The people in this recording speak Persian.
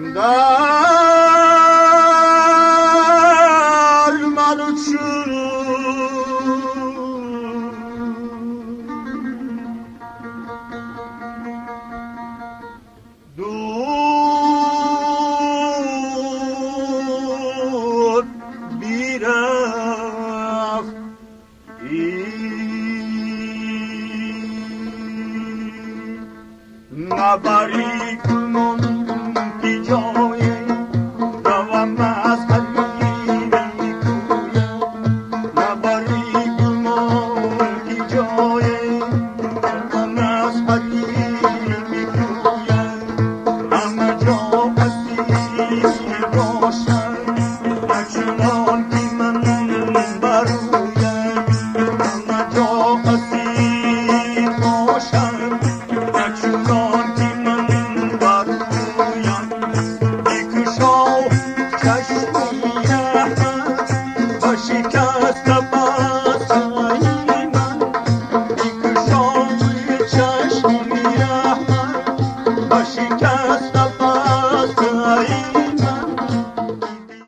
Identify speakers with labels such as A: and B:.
A: در من دور بیرفت نبری کنم که جای روم از حلیمی کویم نبری کنم که جای روم از حلیمی کویم همه جا اسیر باشم نچنان که من برویم همه جا اسیر باشم نچنان که من برویم بکشا چشمی رحمت با شکست بسای من بکشا چشمی رحمت با شکست